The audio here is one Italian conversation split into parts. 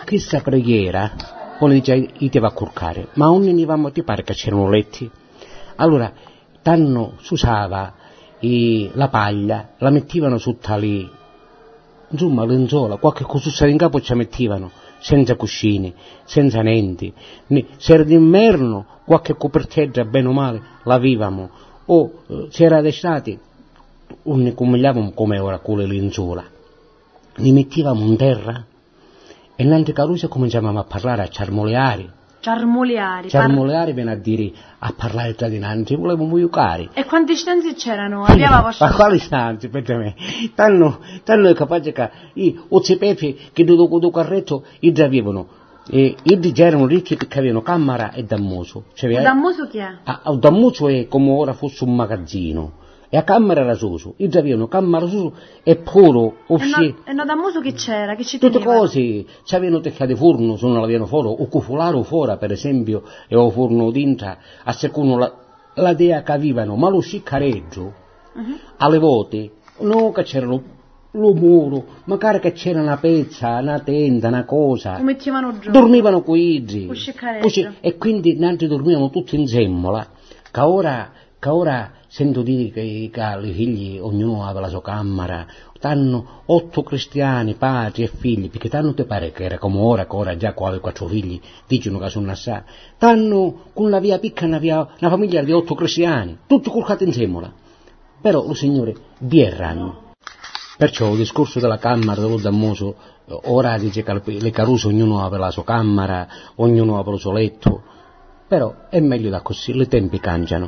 questa preghiera, poi dice, ti va a curcare, ma non ne vamo, ti pare che c'erano letti? Allora, tanno si usava la paglia, la mettevano su tali, insomma, lenzuola, qualche cosa in capo ci mettevano, senza cuscini, senza niente. Se era d'inverno, qualche coperteggia, bene o male, l'avevamo, o se era d'estate, non ne comigliavamo come ora con le lenzuola. Li mettevamo in terra e nell'altra carusa cominciavamo a parlare, a ciarmoleare. Ciarmoleare viene a dire, a parlare tra di noi, volevamo giocare. E quanti stanze c'erano? Ma quali stanze, per me? Tanno è capace che o pepe che do carretto, i già avevano, i già erano ricchi perché avevano camera e dammoso. Cioè, dammoso chi è? Il dammoso è come ora fosse un magazzino. E a camera era suso, io avevano camera suso e puro uscì. E no dammoso che c'era, che ci tutte teneva? Cose, c'avevano tecca di forno, se non l'avevano fuori, o cufolaro fuori per esempio, e o forno dentro, a secondo la dea che avevano, ma lo sciccareggio, alle volte, non che c'erano lo muro, magari che c'era una pezza, una tenda, una cosa. Lo mettevano giù. Dormivano quindi. E quindi noi dormivamo tutti insieme, che ora sento dire che i figli, ognuno aveva la sua camera, tanno 8 cristiani, padri e figli, perché tanno ti pare che era come ora, che ora già 4 figli dicono che sono assai, tanno con la via piccola una famiglia di 8 cristiani, tutti colcati insieme. Però lo Signore vi erranno. Perciò il discorso della camera dello dammoso, ora dice che le caruse ognuno aveva la sua camera, ognuno aveva il suo letto, però è meglio da così, le tempi cambiano.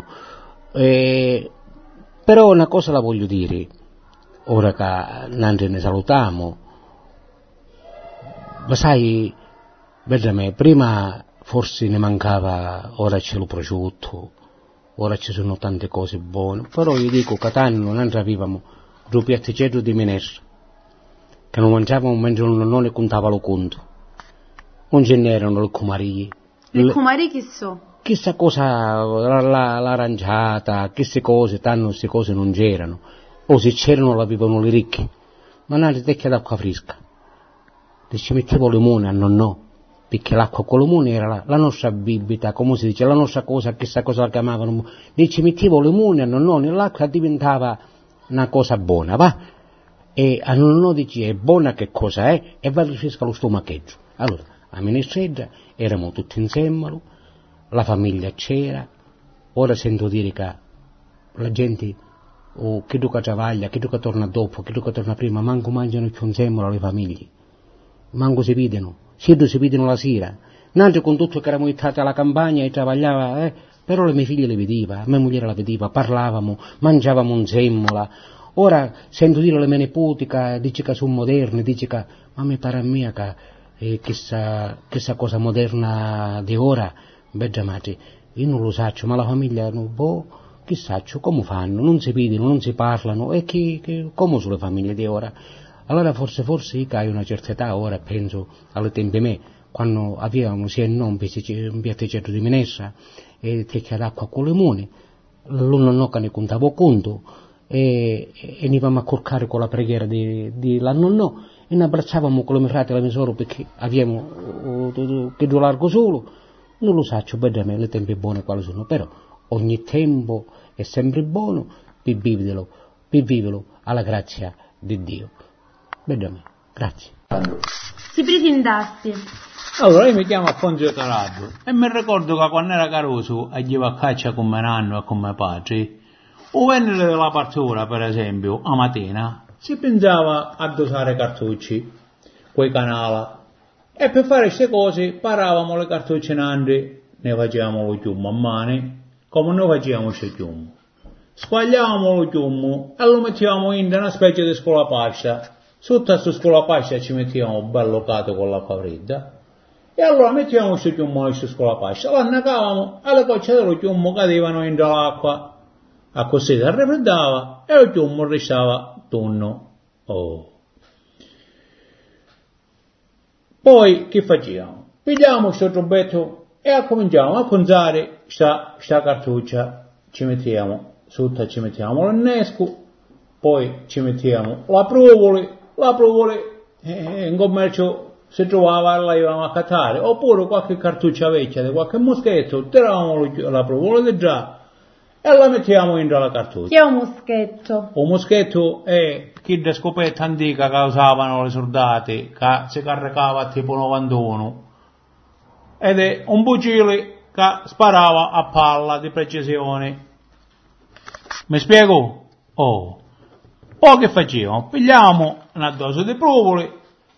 Però una cosa la voglio dire, ora che noi ne salutiamo, ma sai, vedete, prima forse ne mancava, ora c'è il prosciutto, ora ci sono tante cose buone, però io dico che tanto noi avevamo due piatticelli di minestra, che non mangiavamo mentre non ne contava lo conto, non ce n'erano le cumarie. Le cumarie chi so? Chissà cosa, l'aranciata, queste cose, tanto queste cose non c'erano, o se c'erano l'avevano le ricche, ma noi tecchia d'acqua fresca, e ci mettevo limone a nonnò, perché l'acqua con limone era la nostra bibita, come si dice, la nostra cosa, questa cosa la chiamavano, e ci mettevo limone a nonnò, nell'acqua diventava una cosa buona, va? E a nonnò dice, è buona che cosa è, e va rifresca lo stomacheggio. Allora, a Menestreggia eravamo tutti insieme, la famiglia c'era, ora sento dire che la gente, chi duca travaglia, chi duca torna dopo, chi duca torna prima, manco mangiano più insieme le famiglie, manco si vedono la sera, noi con tutto che eravamo stati alla campagna e travagliava, però le mie figlie le vedeva, mia moglie la vedeva, parlavamo, mangiavamo insieme, ora sento dire le mie nipoti che dice che sono moderne, dice che, ma mi pare a me che questa cosa moderna di ora, beh, madre, io non lo so, ma la famiglia, chissà, come fanno, non si vedono, non si parlano, e come sono le famiglie di ora? Allora forse io che ho una certa età, ora penso alle tempi me, quando avevamo sia non un piatticello di minestra, e tecchia d'acqua con limone, l'uno che ne contavo conto, e ne ivamo a corcare con la preghiera di la nonnò, e ne abbracciavamo con le mie frate e la mia sorella perché avevamo che due largo solo. Non lo so, bene me, le tempi buone quali sono, però ogni tempo è sempre buono per viverlo alla grazia di Dio. Bene me, grazie. Si presentasti. Allora, io mi chiamo Alfonso Carabbo e mi ricordo che quando era caroso andavo a caccia con mio nonno e con mio padre, o venne della partura, per esempio, a mattina, si pensava a dosare cartucci, quei canali. E per fare queste cose paravamo le cartucce nandi, ne facevamo lo chiumo a mano, come noi facevamo il chiumo. Squagliavamo lo chiumo e lo mettevamo in una specie di scolapascia. Sotto a questo scolapascia ci mettevamo bello cato con l'acqua fredda. E allora mettevamo questo chiumo in questa scolapascia, lo annacavamo e le gocce dello chiumo cadevano dentro l'acqua. A così si raffreddava e lo chiumo restava tonno. Oh. Poi che facciamo? Pigliamo questo trubetto e cominciamo a punzare sta cartuccia, ci mettiamo sotto, ci mettiamo l'innesco, poi ci mettiamo la provole in commercio si trovava e la ivamo a cattare, oppure qualche cartuccia vecchia di qualche moschetto, tiravamo la provola di già e la mettiamo dentro la cartuccia. Chi è un moschetto? Un moschetto è chi da scopetta antica che usavano le soldati, che si caricava tipo 91, ed è un fucile che sparava a palla di precisione. Mi spiego? Oh. Poi che facciamo? Pigliamo una dose di provole,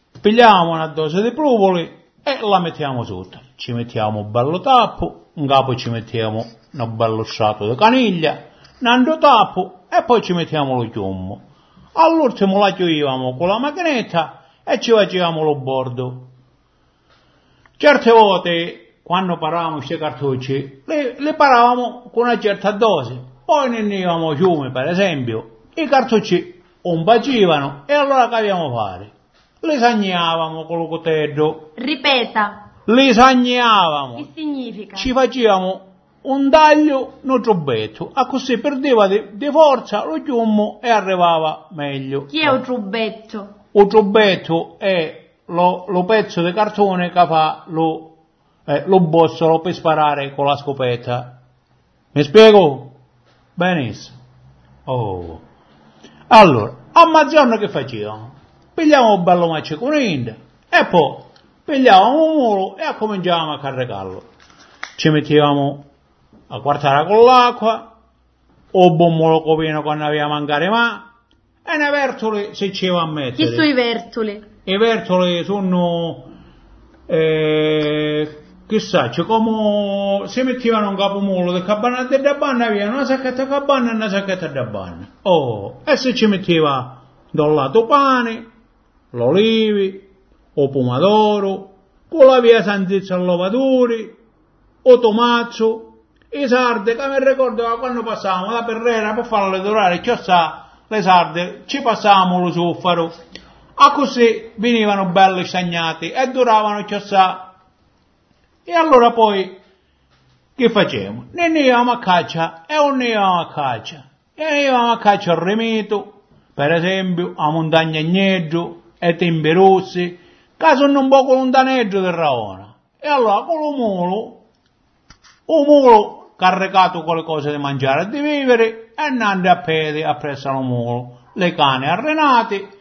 e la mettiamo sotto. Ci mettiamo un bello tappo, in capo ci mettiamo un bello strato di caniglia, un altro tappo e poi ci mettiamo lo chiummo. All'ultimo la chiudevamo con la macchinetta e ci facevamo lo bordo. Certe volte, quando paravamo queste cartucce, le paravamo con una certa dose. Poi ne andiamo fiume, per esempio, i cartucci non bacivano e allora che abbiamo fare? Le sagnavamo con lo coltello. Ripeta. Le sagnavamo. Che significa? Ci facevamo un taglio no giubbetto, a così perdeva di forza lo chiummo e arrivava meglio. Chi è un giubbetto? Un giubbetto è lo pezzo di cartone che fa lo bossolo per sparare con la scopetta. Mi spiego? Benissimo. Oh. Allora, a mezzogiorno che facevamo? Pigliamo un bello macceconino e poi pigliavamo un mulo e cominciavamo a caricarlo. Ci mettevamo a quartare con l'acqua, o bommolo copino quando aveva mancare ma, e ne vertole se ci va a mettere. Chi sono i vertoli? I vertoli sono, chissà, cioè come si mettevano un capomolo del cabana e da banna via una sacchetta cabana e una sacchetta da banna. Oh, e se ci metteva da un lato pane, l'olivi, o pomodoro, con la via santizza all'ovatore, o tomazzo, i sarde, che mi ricordo che quando passavamo la perrera per farle dorare, le sarde, ci passavamo lo zuffaro, a così venivano belli stagnati e duravano chiossà. E allora poi, che facevamo? Ne andavamo a caccia e non ne andavamo a caccia. E andavamo a caccia al remeto, per esempio, a Montagna Agnello e Tempi Rossi, che sono un poco lontaneggio del Raona. E allora con un mulo caricato con le cose di mangiare e di vivere, e andando a piedi appresso al mulo, le cane arenate,